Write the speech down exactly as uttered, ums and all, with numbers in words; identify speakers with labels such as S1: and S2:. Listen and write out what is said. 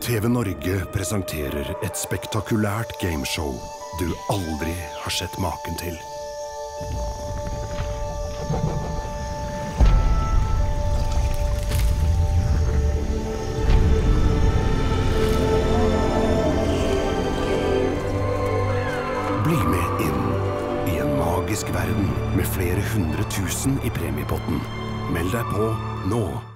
S1: T V Norge presenterer et spektakulært gameshow du aldri har sett maken til. Bli med inn i en magisk verden med flere hundre tusen i premiepotten. Meld deg på nå.